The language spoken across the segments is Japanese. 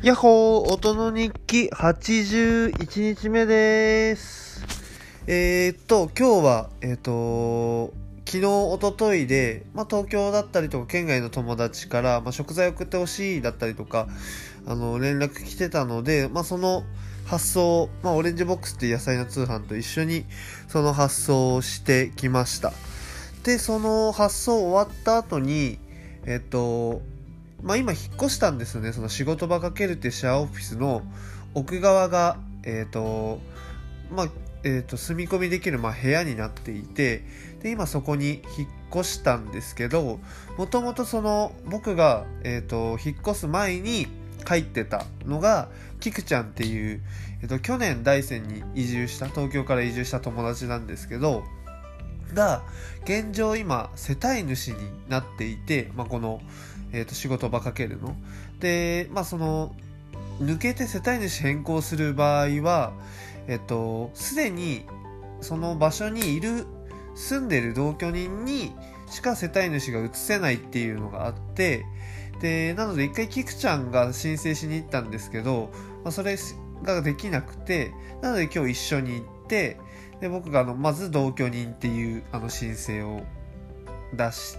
やっほー、音の日記81日目です。今日は、昨日、一昨日で、東京だったりとか、県外の友達から、食材送ってほしいだったりとか、連絡来てたので、その発送、オレンジボックスっていう野菜の通販と一緒に、その発送をしてきました。で、その発送終わった後に、今引っ越したんですよね。その仕事場かけるってシェアオフィスの奥側が、住み込みできる、部屋になっていて、で、今そこに引っ越したんですけど、もともとその、僕が、引っ越す前に帰ってたのが、キクちゃんっていう、去年大山に東京から移住した友達なんですけど、が、現状今、世帯主になっていて、この、仕事場かけるの。で、その、抜けて世帯主変更する場合は、すでに、その場所に住んでる同居人にしか世帯主が移せないっていうのがあって、で、なので一回キクちゃんが申請しに行ったんですけど、それができなくて、なので今日一緒に行って、で、僕がまず同居人っていう申請を出して、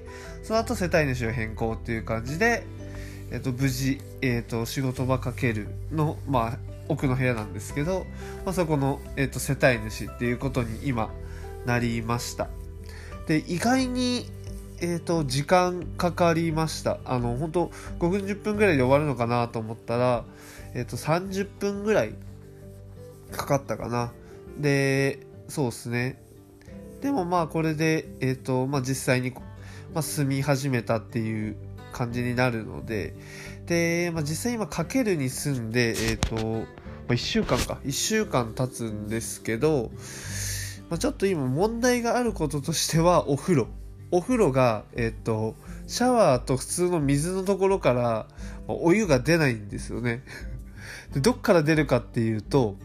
その後世帯主を変更っていう感じで、無事、仕事場かけるの、奥の部屋なんですけど、そこの、世帯主っていうことに今なりました。で、意外に、時間かかりました。本当5分10分ぐらいで終わるのかなと思ったら、30分ぐらいかかったかな。で、そうですね。でもこれで、実際に、住み始めたっていう感じになるので、で、実際今かけるに住んで、1週間経つんですけど、ちょっと今問題があることとしてはお風呂が、シャワーと普通の水のところからお湯が出ないんですよね。で、どっから出るかっていうと、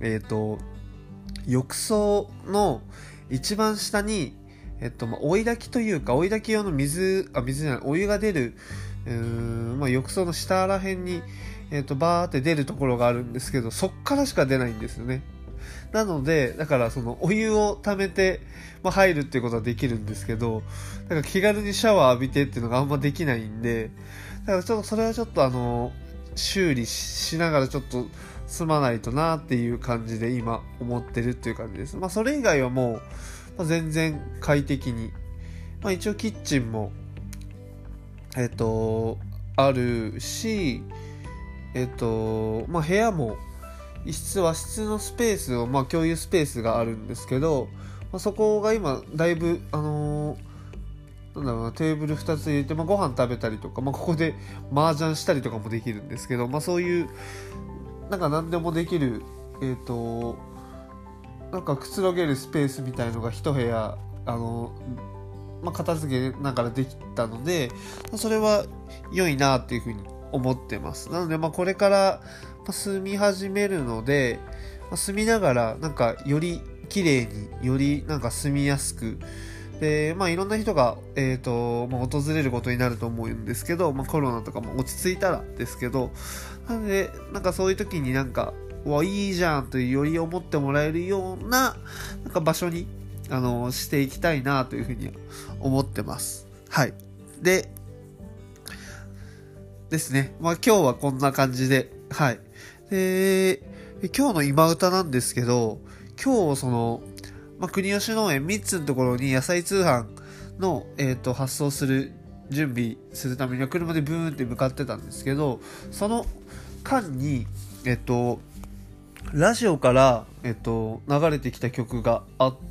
浴槽の一番下に、追い炊きというか、追い炊き用のお湯が出る、浴槽の下ら辺に、バーって出るところがあるんですけど、そっからしか出ないんですよね。なので、だからそのお湯を溜めて、入るっていうことはできるんですけど、だから気軽にシャワー浴びてっていうのがあんまできないんで、だからちょっとそれはちょっと修理しながらちょっと済まないとなっていう感じで今思ってるっていう感じです。それ以外はもう、全然快適に。一応キッチンも、あるし、部屋も、和室のスペースを、共有スペースがあるんですけど、そこが今、だいぶ、テーブル2つ入れて、ご飯食べたりとか、ここで麻雀したりとかもできるんですけど、そういう、何でもできる、くつろげるスペースみたいのが一部屋、片付けながらできたので、それは良いなっていうふうに思ってます。なので、これから住み始めるので、住みながら、より綺麗に、より住みやすく、で、いろんな人が、訪れることになると思うんですけど、コロナとかも落ち着いたらですけど、なので、そういう時にいいじゃんというより思ってもらえるような、場所に、していきたいなというふうに思ってます。はい。で、ですね。今日はこんな感じで、はい。で、今日の今歌なんですけど、今日国吉農園3つのところに野菜通販の、発送する準備するためには車でブーンって向かってたんですけど、その間に、ラジオから、流れてきた曲があって、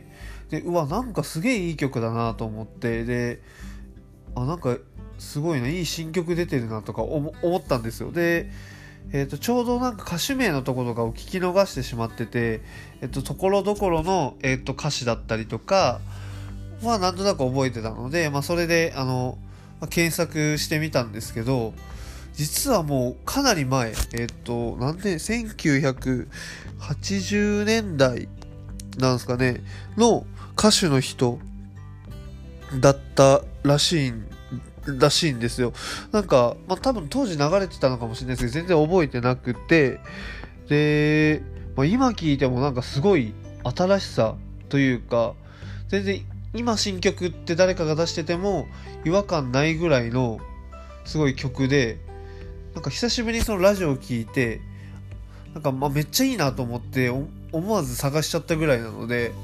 で、すげえいい曲だなと思って、で、すごいな、いい新曲出てるなとか思ったんですよ。で、ちょうど歌手名のところとかを聞き逃してしまってて、ところどころの、歌詞だったりとかはなんとなく覚えてたので、それで、検索してみたんですけど、実はもうかなり前、1980年代なんですかね、の歌手の人だったらしいんらしいんですよ。なんか、多分当時流れてたのかもしれないですけど、全然覚えてなくて、で、今聞いてもなんかすごい新しさというか、全然今新曲って誰かが出してても違和感ないぐらいのすごい曲で、なんか久しぶりにそのラジオを聞いて、なんかめっちゃいいなと思って思わず探しちゃったぐらいなので、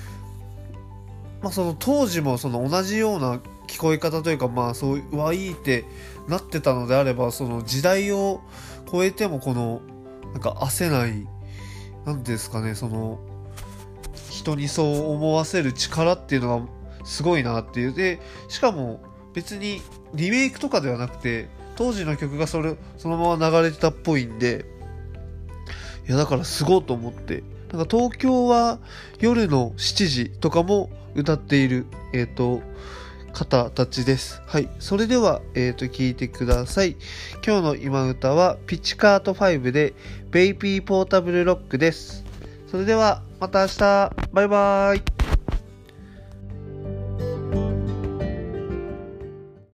その当時もその同じような聞こえ方というか、そういういいってなってたのであれば、その時代を超えてもこのなんか焦ない、なんですかね、その人にそう思わせる力っていうのがすごいなっていう。でしかも別にリメイクとかではなくて、当時の曲がそのまま流れてたっぽいんで、いやだからすごいと思って、なんか東京は夜の7時とかも歌っている方たちです。はい、それでは聞いてください。今日の今歌はピチカート5でベイビーポータブルロックです。それではまた明日、バイバイ。